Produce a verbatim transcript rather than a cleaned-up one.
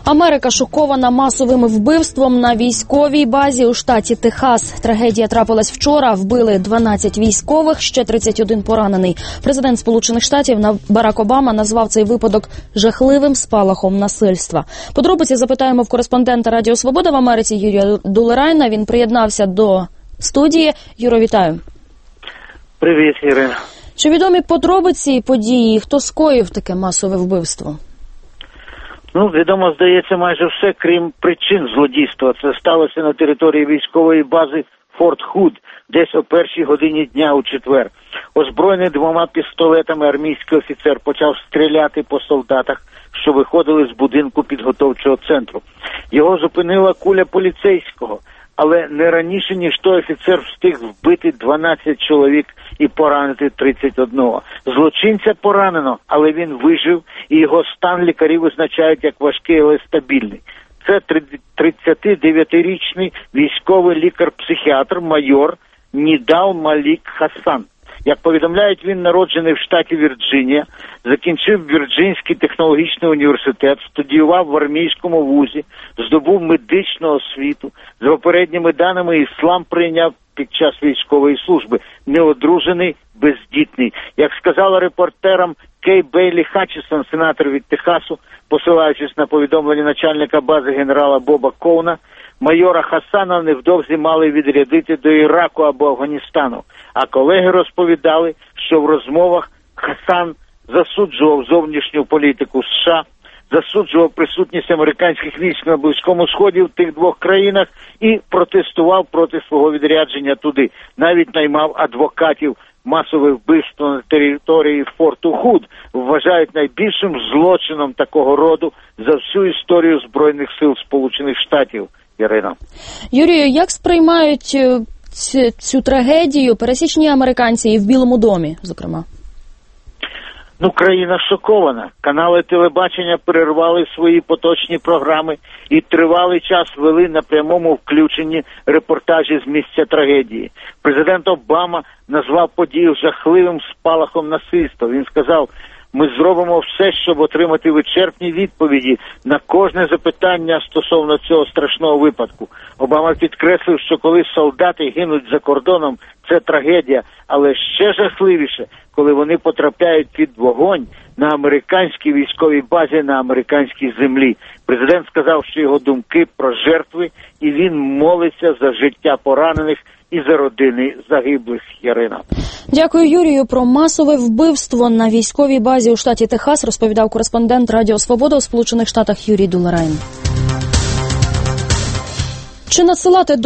Америка шокована масовим вбивством на військовій базі у штаті Техас. Трагедія трапилась вчора. Вбили дванадцять військових, ще тридцять один поранений. Президент Сполучених Штатів Барак Обама назвав цей випадок жахливим спалахом насильства. Подробиці запитаємо в кореспондента Радіо Свобода в Америці Юрія Дулерайна. Він приєднався до студії. Юро, вітаю. Привіт, Ірина. Чи відомі подробиці події? Хто скоїв таке масове вбивство? Ну, відомо, здається, майже все, крім причин злодійства. Це сталося на території військової бази Форт Худ, десь о першій годині дня у четвер. Озброєний двома пістолетами армійський офіцер почав стріляти по солдатах, що виходили з будинку підготовчого центру. Його зупинила куля поліцейського, але не раніше, ніж той офіцер встиг вбити дванадцять чоловік і поранити тридцять один. Злочинця поранено, але він вижив, і його стан лікарі визначають як важкий, але стабільний. Це тридцятидев'ятирічний військовий лікар-психіатр майор Нідал Малік Хасан. Як повідомляють, він народжений в штаті Вірджинія, закінчив Вірджинський технологічний університет, студіював в армійському вузі, здобув медичну освіту. За попередніми даними, іслам прийняв під час військової служби, неодружений, бездітний. Як сказала репортерам Кей Бейлі Хатчісон, сенатор від Техасу, посилаючись на повідомлення начальника бази генерала Боба Коуна, майора Хасана невдовзі мали відрядити до Іраку або Афганістану. А колеги розповідали, що в розмовах Хасан засуджував зовнішню політику США, засуджував присутність американських військ на Близькому Сході в тих двох країнах і протестував проти свого відрядження туди. Навіть наймав адвокатів. Масове вбивство на території Форту Худ вважають найбільшим злочином такого роду за всю історію Збройних сил Сполучених Штатів. Ірина. Юрію, як сприймають цю, цю трагедію пересічні американці і в Білому домі, зокрема? Ну, країна шокована. Канали телебачення перервали свої поточні програми і тривалий час вели на прямому включенні репортажі з місця трагедії. Президент Обама назвав подію жахливим спалахом насильства. Він сказав: ми зробимо все, щоб отримати вичерпні відповіді на кожне запитання стосовно цього страшного випадку. Обама підкреслив, що коли солдати гинуть за кордоном, це трагедія, але ще жахливіше, коли вони потрапляють під вогонь на американській військовій базі, на американській землі. Президент сказав, що його думки про жертви, і він молиться за життя поранених і за родини загиблих. Ярина. Дякую, Юрію. Про масове вбивство на військовій базі у штаті Техас розповідав кореспондент Радіо Свобода у Сполучених Штатах Юрій Дулерайн. Чи надсилати